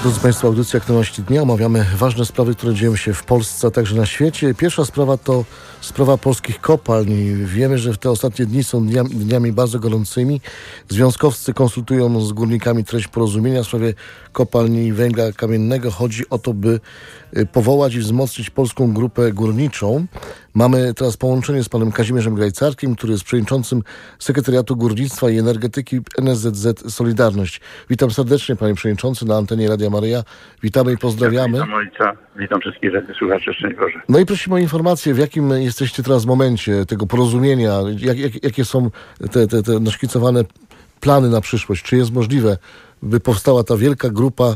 Drodzy Państwo, audycja Aktualności Dnia. Omawiamy ważne sprawy, które dzieją się w Polsce, a także na świecie. Pierwsza sprawa to sprawa polskich kopalń. Wiemy, że te ostatnie dni są dniami bardzo gorącymi. Związkowcy konsultują z górnikami treść porozumienia w sprawie kopalni węgla kamiennego. Chodzi o to, by powołać i wzmocnić polską grupę górniczą. Mamy teraz połączenie z panem Kazimierzem Grajcarkiem, który jest przewodniczącym Sekretariatu Górnictwa i Energetyki NSZZ Solidarność. Witam serdecznie, panie przewodniczący, na antenie Radia Maryja. Witamy i pozdrawiamy. Witam ojca, witam wszystkich słuchaczy, szczęść Boże. No i prosimy o informację, w jakim jesteście teraz momencie tego porozumienia, jakie są te naszkicowane plany na przyszłość. Czy jest możliwe, by powstała ta wielka grupa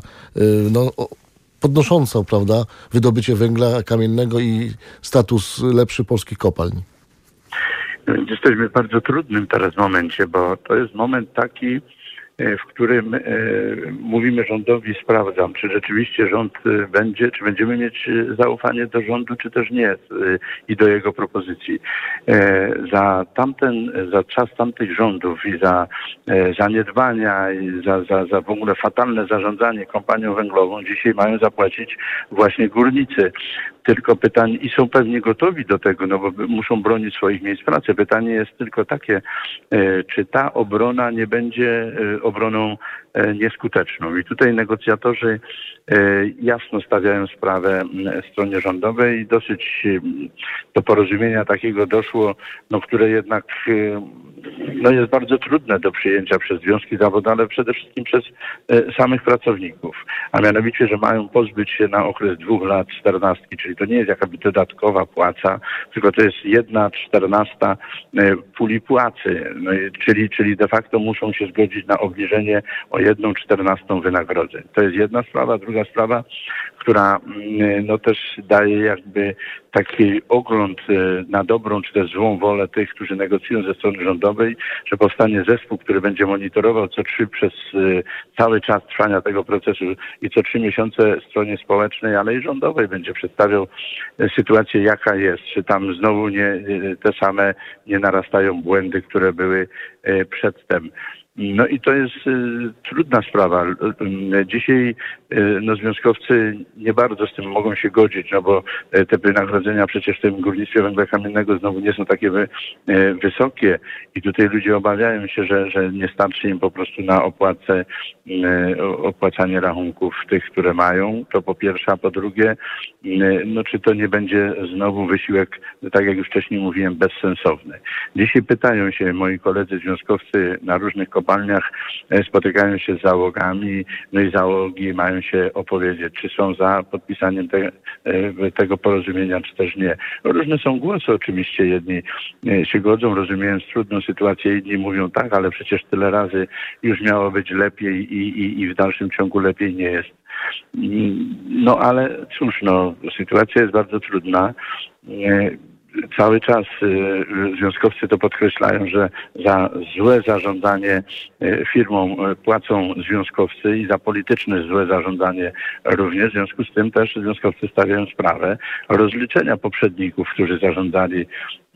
podnosząca, prawda, wydobycie węgla kamiennego i status lepszy polskich kopalń? Jesteśmy w bardzo trudnym teraz momencie, bo to jest moment taki, w którym mówimy rządowi, sprawdzam, czy rzeczywiście rząd będzie, czy będziemy mieć zaufanie do rządu, czy też nie i do jego propozycji. Za czas tamtych rządów i za zaniedbania i za w ogóle fatalne zarządzanie kompanią węglową dzisiaj mają zapłacić właśnie górnicy. Tylko pytanie, i są pewnie gotowi do tego, no bo muszą bronić swoich miejsc pracy. Pytanie jest tylko takie, czy ta obrona nie będzie obroną nieskuteczną. I tutaj negocjatorzy jasno stawiają sprawę stronie rządowej i dosyć do porozumienia takiego doszło, które jednak jest bardzo trudne do przyjęcia przez związki zawodowe, ale przede wszystkim przez samych pracowników. A mianowicie, że mają pozbyć się na okres 2 lat 14, czyli to nie jest jakaby dodatkowa płaca, tylko to jest 1/14 puli płacy. Czyli de facto muszą się zgodzić na obniżenie o 1/14 wynagrodzeń. To jest jedna sprawa. Druga sprawa, która też daje jakby taki ogląd na dobrą czy też złą wolę tych, którzy negocjują ze strony rządowej, że powstanie zespół, który będzie monitorował przez cały czas trwania tego procesu i co 3 miesiące stronie społecznej, ale i rządowej będzie przedstawiał sytuację, jaka jest, czy tam znowu te same nie narastają błędy, które były przedtem. No i to jest trudna sprawa. Dzisiaj związkowcy nie bardzo z tym mogą się godzić, bo te wynagrodzenia przecież w tym górnictwie węgla kamiennego znowu nie są takie wysokie i tutaj ludzie obawiają się, że nie starczy im po prostu na opłacanie rachunków tych, które mają. To po pierwsze, a po drugie, czy to nie będzie znowu wysiłek, tak jak już wcześniej mówiłem, bezsensowny. Dzisiaj pytają się moi koledzy związkowcy na różnych kopalniach, spotykają się z załogami, i załogi mają się opowiedzieć, czy są za podpisaniem tego porozumienia, czy też nie. Różne są głosy oczywiście, jedni się godzą, rozumiejąc trudną sytuację, inni mówią tak, ale przecież tyle razy już miało być lepiej i w dalszym ciągu lepiej nie jest. Ale cóż, sytuacja jest bardzo trudna. Cały czas związkowcy to podkreślają, że za złe zarządzanie firmą płacą związkowcy i za polityczne złe zarządzanie również. W związku z tym też związkowcy stawiają sprawę rozliczenia poprzedników, którzy zarządzali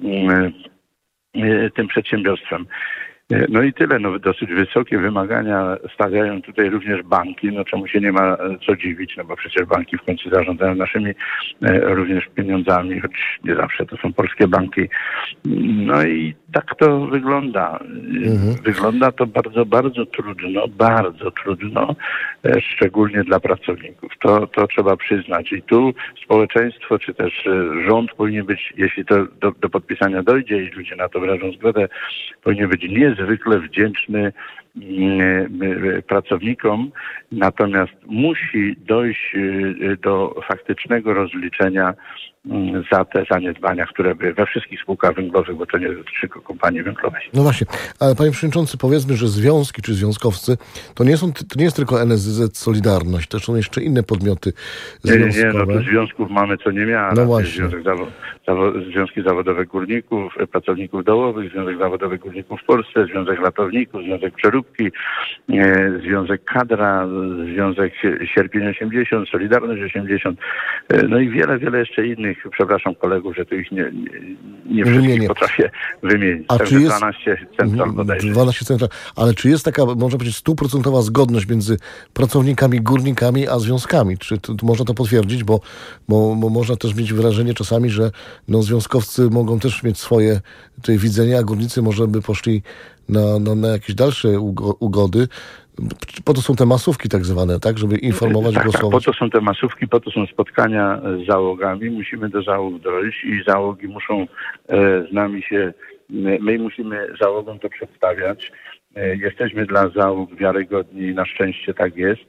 tym przedsiębiorstwem. I tyle. Dosyć wysokie wymagania stawiają tutaj również banki, czemu się nie ma co dziwić, bo przecież banki w końcu zarządzają naszymi również pieniądzami, choć nie zawsze to są polskie banki. I tak to wygląda. Wygląda to bardzo, bardzo trudno, szczególnie dla pracowników. To trzeba przyznać. I tu społeczeństwo, czy też rząd powinien być, jeśli to do podpisania dojdzie i ludzie na to wyrażą zgodę, powinien być niezwykle wdzięczny pracownikom, natomiast musi dojść do faktycznego rozliczenia za te zaniedbania, które były we wszystkich spółkach węglowych, bo to nie dotyczy tylko kompanii węglowej. No właśnie, ale panie przewodniczący, powiedzmy, że związki czy związkowcy to nie jest tylko NSZZ Solidarność, to są jeszcze inne podmioty związkowe. Tu związków mamy co niemiara. No właśnie. Związki zawodowe górników, pracowników dołowych, Związek Zawodowy Górników w Polsce, Związek Ratowników, Związek Przeróbców Podróbki, Związek Kadra, Związek Sierpień 80, Solidarność 80, no i wiele, wiele jeszcze innych, przepraszam kolegów, że tu ich nie wszystkich potrafię wymienić. A Także czy jest 12 central bodajże. 12 central. Ale czy jest taka, można powiedzieć, 100% zgodność między pracownikami, górnikami, a związkami? Czy można to potwierdzić? Bo można też mieć wrażenie czasami, że związkowcy mogą też mieć swoje tutaj widzenia, a górnicy może by poszli na jakieś dalsze ugody. Po to są te masówki tak zwane, tak? Żeby informować, głosować. Po to są te masówki, po to są spotkania z załogami. Musimy do załóg dojść i załogi muszą z nami się... My musimy załogom to przedstawiać. Jesteśmy dla załóg wiarygodni i na szczęście tak jest.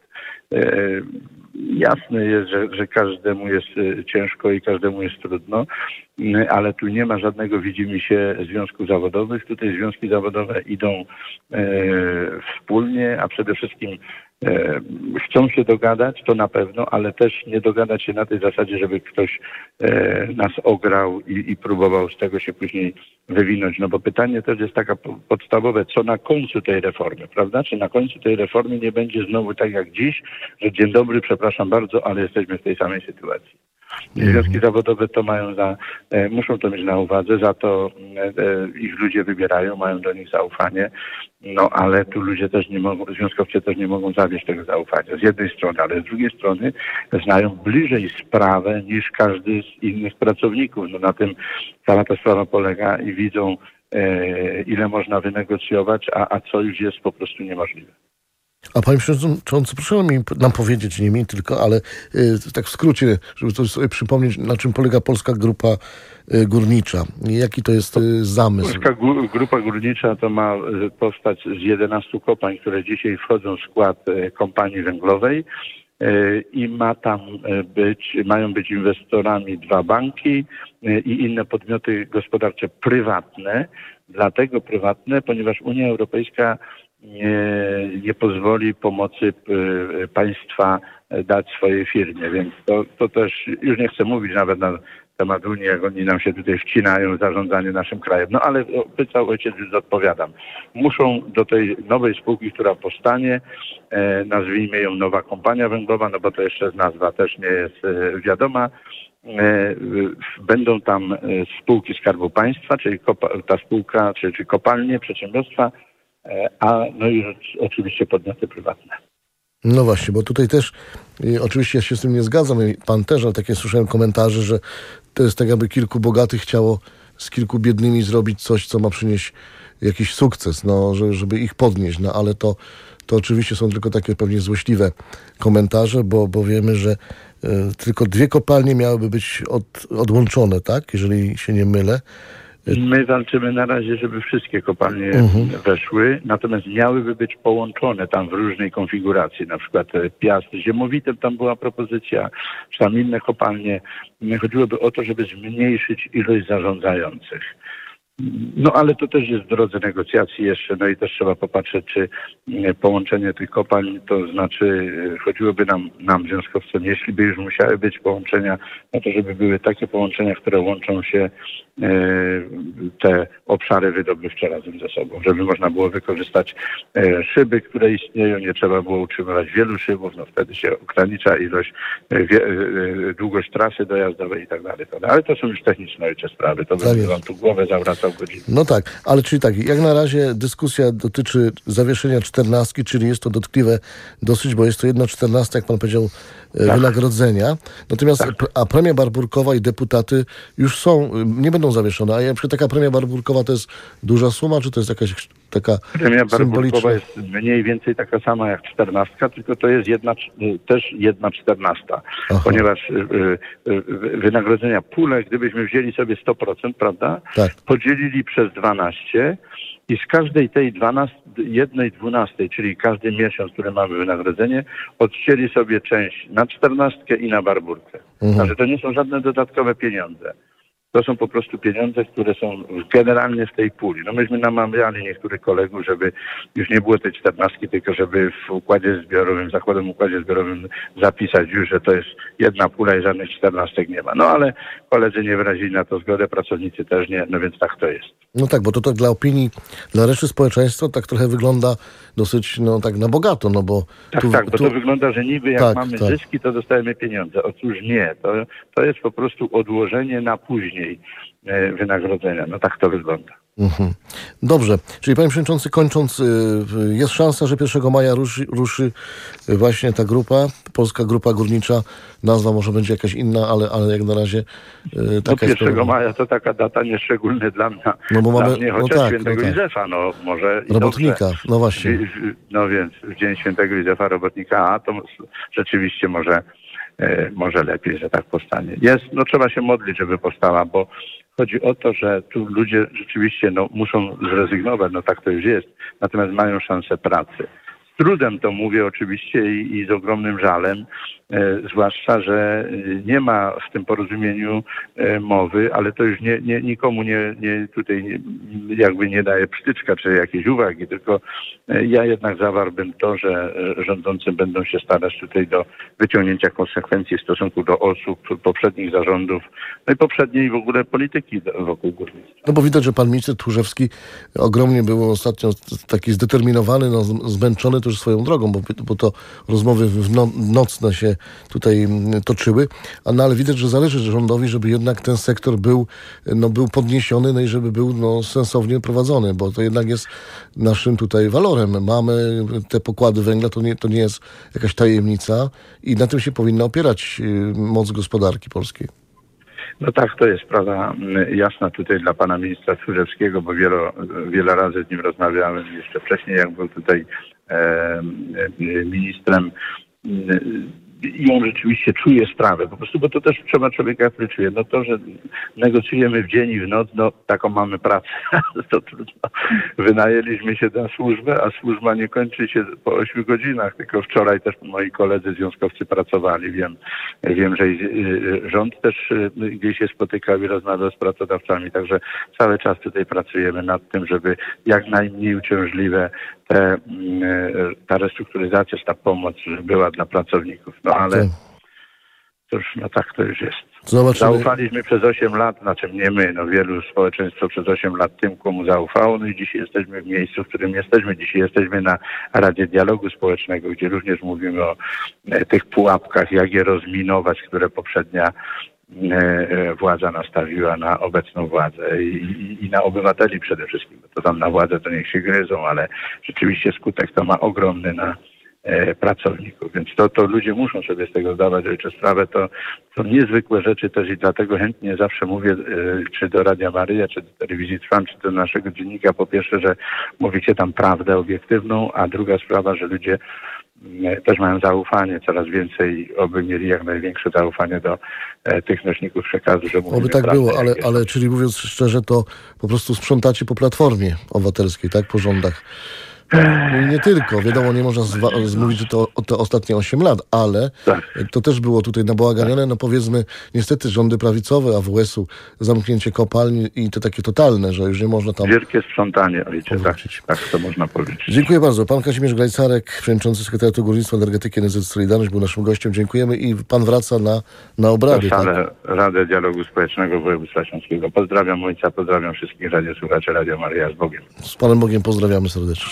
Jasne jest, że każdemu jest ciężko i każdemu jest trudno, ale tu nie ma żadnego widzimisię związków zawodowych. Tutaj związki zawodowe idą wspólnie, a przede wszystkim chcą się dogadać, to na pewno, ale też nie dogadać się na tej zasadzie, żeby ktoś nas ograł i próbował z tego się później wywinąć. No bo pytanie też jest taka podstawowe, co na końcu tej reformy, prawda? Czy na końcu tej reformy nie będzie znowu tak jak dziś, że dzień dobry, przepraszam bardzo, ale jesteśmy w tej samej sytuacji. Związki zawodowe to muszą to mieć na uwadze, za to ich ludzie wybierają, mają do nich zaufanie, ale tu ludzie też nie mogą, związkowcy też nie mogą zawieść tego zaufania z jednej strony, ale z drugiej strony znają bliżej sprawę niż każdy z innych pracowników. Na tym cała ta sprawa polega i widzą, ile można wynegocjować, a co już jest po prostu niemożliwe. A panie przewodniczący, proszę nam powiedzieć, nie mi tylko, ale tak w skrócie, żeby to sobie przypomnieć, na czym polega Polska Grupa Górnicza. Jaki to jest zamysł? Polska Grupa Górnicza to ma powstać z 11 kopalń, które dzisiaj wchodzą w skład kompanii węglowej i mają być inwestorami 2 banki i inne podmioty gospodarcze prywatne. Dlatego prywatne, ponieważ Unia Europejska nie pozwoli pomocy państwa dać swojej firmie, więc to też, już nie chcę mówić nawet na temat Unii, jak oni nam się tutaj wcinają w zarządzanie naszym krajem. Ale pytał ojciec, już odpowiadam. Muszą do tej nowej spółki, która powstanie, nazwijmy ją Nowa Kompania Węglowa, bo to jeszcze nazwa też nie jest wiadoma, będą tam spółki Skarbu Państwa, czyli ta spółka, czy kopalnie, przedsiębiorstwa, i oczywiście podmioty prywatne. No właśnie, bo tutaj też oczywiście ja się z tym nie zgadzam, pan też, ale takie słyszałem komentarze, że to jest tak, jakby kilku bogatych chciało z kilku biednymi zrobić coś, co ma przynieść jakiś sukces, żeby ich podnieść, ale to oczywiście są tylko takie pewnie złośliwe komentarze, bo wiemy, że tylko 2 kopalnie miałyby być odłączone, tak, jeżeli się nie mylę. My walczymy na razie, żeby wszystkie kopalnie weszły, natomiast miałyby być połączone tam w różnej konfiguracji, na przykład Piast z Ziemowitem, tam była propozycja, czy tam inne kopalnie. Chodziłoby o to, żeby zmniejszyć ilość zarządzających. Ale to też jest w drodze negocjacji jeszcze, i też trzeba popatrzeć, czy połączenie tych kopalń, to znaczy chodziłoby nam związkowcom, jeśli by już musiały być połączenia, to żeby były takie połączenia, które łączą się te obszary wydobywcze razem ze sobą, żeby można było wykorzystać szyby, które istnieją, nie trzeba było utrzymywać wielu szybów, wtedy się ogranicza ilość, długość trasy dojazdowej i tak dalej. Ale to są już techniczne sprawy, to bym wam tu głowę zawracał godzinę. No tak, ale czyli tak, jak na razie dyskusja dotyczy zawieszenia 14, czyli jest to dotkliwe dosyć, bo jest to 1/14, jak pan powiedział, wynagrodzenia. Natomiast a premia barburkowa i deputaty już nie będą zawieszone. A na przykład taka premia barburkowa to jest duża suma, czy to jest jakaś taka premia symboliczna? Barburkowa jest mniej więcej taka sama jak 14, tylko to jest też 1/14, ponieważ wynagrodzenia pule, gdybyśmy wzięli sobie 100%, prawda? Tak. Podzielili przez 12 i z każdej tej 1/12, czyli każdy miesiąc, który mamy wynagrodzenie, odcięli sobie część na 14 i na barburkę. Także to nie są żadne dodatkowe pieniądze. To są po prostu pieniądze, które są generalnie w tej puli. No myśmy namawiali niektórych kolegów, żeby już nie było tej 14, tylko żeby w układzie zbiorowym, zakładowym układzie zbiorowym zapisać już, że to jest jedna pula i żadnych 14 nie ma. No ale koledzy nie wyrazili na to zgodę, pracownicy też nie, no więc tak to jest. No tak, bo to tak dla opinii, dla reszty społeczeństwa tak trochę wygląda dosyć, no tak na bogato, no bo... Bo to wygląda, że niby jak mamy zyski, to dostajemy pieniądze. Otóż nie, to jest po prostu odłożenie na później wynagrodzenia. No tak to wygląda. Mhm. Dobrze, czyli panie przewodniczący, kończąc, jest szansa, że 1 maja ruszy właśnie ta grupa, Polska Grupa Górnicza. Nazwa może będzie jakaś inna, ale jak na razie taka jest. 1 maja to taka data nieszczególnie dla mnie, no bo mamy, mnie, chociaż świętego Józefa, no może robotnika, dobrze. No właśnie. No więc w dzień świętego Józefa robotnika, to rzeczywiście może lepiej, że tak powstanie. No trzeba się modlić, żeby powstała, bo chodzi o to, że tu ludzie rzeczywiście muszą zrezygnować, tak to już jest, natomiast mają szansę pracy. Z trudem to mówię oczywiście i z ogromnym żalem, zwłaszcza, że nie ma w tym porozumieniu mowy, ale to już nikomu jakby nie daje przytyczka czy jakiejś uwagi, tylko ja jednak zawarłbym to, że rządzący będą się starać tutaj do wyciągnięcia konsekwencji w stosunku do osób, poprzednich zarządów, no i poprzedniej w ogóle polityki wokół górnictwa. No bo widać, że pan minister Tchórzewski ogromnie był ostatnio taki zdeterminowany, zmęczony też swoją drogą, bo to rozmowy nocne się tutaj toczyły, ale widać, że zależy rządowi, żeby jednak ten sektor był podniesiony, i żeby był sensownie prowadzony, bo to jednak jest naszym tutaj walorem. Mamy te pokłady węgla, to nie jest jakaś tajemnica i na tym się powinna opierać moc gospodarki polskiej. No tak, to jest sprawa jasna tutaj dla pana ministra Tchórzewskiego, bo wiele razy z nim rozmawiałem jeszcze wcześniej, jak był tutaj ministrem. I on rzeczywiście czuje sprawę, po prostu, bo to też trzeba człowieka, który czuje. To, że negocjujemy w dzień i w noc, taką mamy pracę, to trudno. Wynajęliśmy się na służbę, a służba nie kończy się po 8 godzinach, tylko wczoraj też moi koledzy związkowcy pracowali. Wiem, że rząd też gdzieś się spotykał i rozmawiał z pracodawcami, także cały czas tutaj pracujemy nad tym, żeby jak najmniej uciążliwe ta restrukturyzacja, ta pomoc była dla pracowników. Ale cóż, tak to już jest. Zobaczymy. Zaufaliśmy przez 8 lat, nie my, wielu społeczeństwo przez 8 lat tym, komu zaufało, i dzisiaj jesteśmy w miejscu, w którym jesteśmy. Dzisiaj jesteśmy na Radzie Dialogu Społecznego, gdzie również mówimy o tych pułapkach, jak je rozminować, które poprzednia władza nastawiła na obecną władzę i na obywateli przede wszystkim. To tam na władzę to niech się gryzą, ale rzeczywiście skutek to ma ogromny na pracowników. Więc to ludzie muszą sobie z tego zdawać sprawę. To są niezwykłe rzeczy też i dlatego chętnie zawsze mówię, czy do Radia Maryja, czy do Telewizji Trwam, czy do naszego dziennika, po pierwsze, że mówicie tam prawdę obiektywną, a druga sprawa, że ludzie też mają zaufanie, coraz więcej, oby mieli jak największe zaufanie do tych nośników przekazu, że mówimy. Oby tak było, ale czyli mówiąc szczerze, to po prostu sprzątacie po Platformie Obywatelskiej, tak? Po rządach. No i nie tylko. Wiadomo, nie można mówić o te ostatnie 8 lat, ale to też było tutaj nabałaganione. Powiedzmy, niestety rządy prawicowe AWS-u, zamknięcie kopalni i to takie totalne, że już nie można tam... Wielkie sprzątanie, ojcze, tak to można powiedzieć. Dziękuję bardzo. Pan Kazimierz Glajcarek, przewodniczący Sekretariatu Górnictwa, Energetyki i NSZZ Solidarność, był naszym gościem. Dziękujemy i pan wraca na obrady. Radę Dialogu Społecznego Województwa Śląskiego. Pozdrawiam ojca, pozdrawiam wszystkich radiosłuchaczy Radio Maryja, z Bogiem. Z Panem Bogiem pozdrawiamy serdecznie.